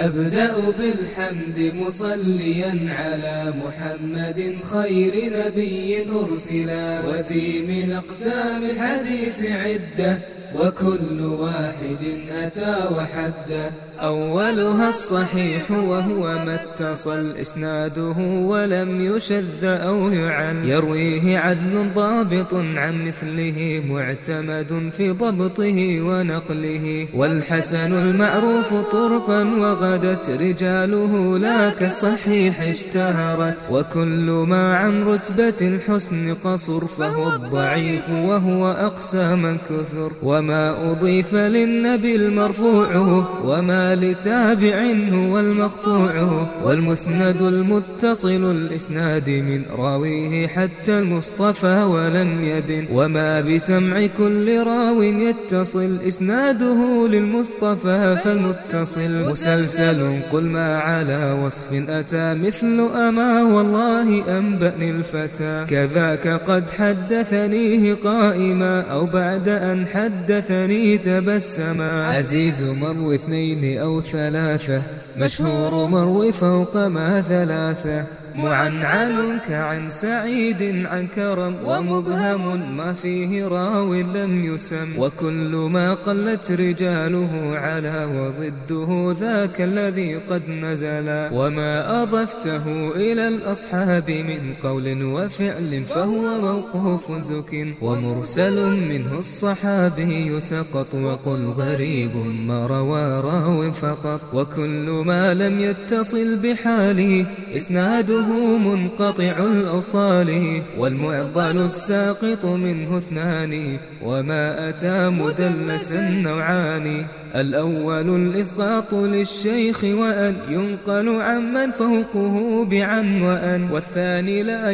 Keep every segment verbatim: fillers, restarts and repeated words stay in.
أبدأ بالحمد مصليا على محمد خير نبي أرسلا، وذي من أقسام الحديث عدة وكل واحد أتى وحده. أولها الصحيح وهو ما اتصل إسناده ولم يشذ أو يعل، يرويه عدل ضابط عن مثله معتمد في ضبطه ونقله. والحسن المعروف طرقا وغدت رجاله لا كالصحيح اشتهرت، وكل ما عن رتبة الحسن قصر فهو الضعيف وهو أقسى من كثر. وما أضيف للنبي المرفوع وما لتابع هو المقطوع، والمسند المتصل الإسناد من راويه حتى المصطفى ولم يبن. وما بسمع كل راو يتصل إسناده للمصطفى فالمتصل مسلسل. قل ما على وصف أتى مثل أما والله أنبأني الفتى، كذاك قد حدثنيه قائما أو بعد أن حدثني تبسما. عزيز مروي اثنين أو ثلاثة، مشهور مروي فوق ما ثلاثة. معنعن كعن سعيد عن كرم، ومبهم ما فيه راو لم يسم. وكل ما قلت رجاله على وضده ذاك الذي قد نزلا. وما أضفته إلى الأصحاب من قول وفعل فهو موقوف زك، ومرسل منه الصحابي سقط. وقل غريب ما روى راو فقط، وكل ما لم يتصل بحاله إسناده منقطع الأوصال. والمعضل الساقط منه اثنان، وما أتى مدلسا نوعان. الأول الإسقاط للشيخ وأن ينقل عمن فوقه بعن وأن، والثاني لا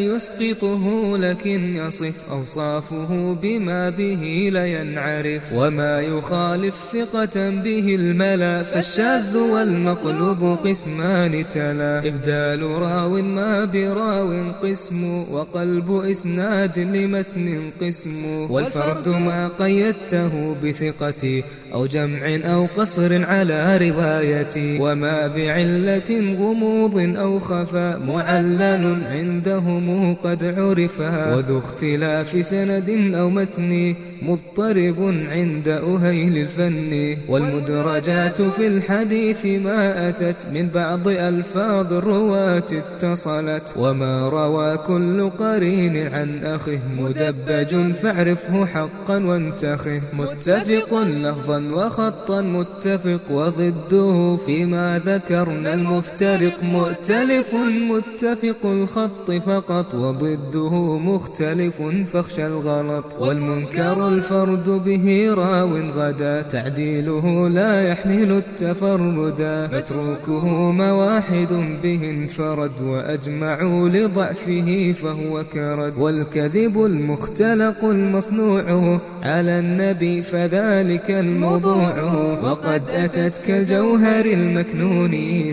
يسقطه لكن يصف أوصافه بما به لينعرف. وما يخالف ثقة به الملا فالشاذ والمقلوب قسمان تلا. إبدال راو ما براو قسم، وقلب إسناد لمتن قسم. والفرد ما قيدته بثقة أو جمع أو قصر على روايتي. وما بعلة غموض أو خفا معلل عندهم قد عرفا. وذو اختلاف سند أو متن مضطرب عند أهيل الفن. والمدرجات في الحديث ما أتت من بعض ألفاظ الرواة اتصلت. وما روى كل قرين عن أخه مدبج فاعرفه حقا وانتخه. متفق لفظا وخطا متفق، وضده فيما ذكرنا المفترق. مؤتلف متفق الخط فقط، وضده مختلف فاخشى الغلط. والمنكر الفرد به راو غدا، تعديله لا يحمل التفردا. متروكه ما واحد به انفرد، وأجمعوا لضعفه فهو كرد. والكذب المختلق المصنوع على النبي فذلك الموضوع. وقد أتت كالجوهر المكنون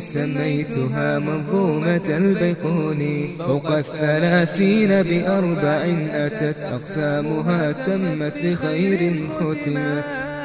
سميتها منظومة البيقون. فوق الثلاثين بأربع أتت أقسامها تمت بخير ختمت.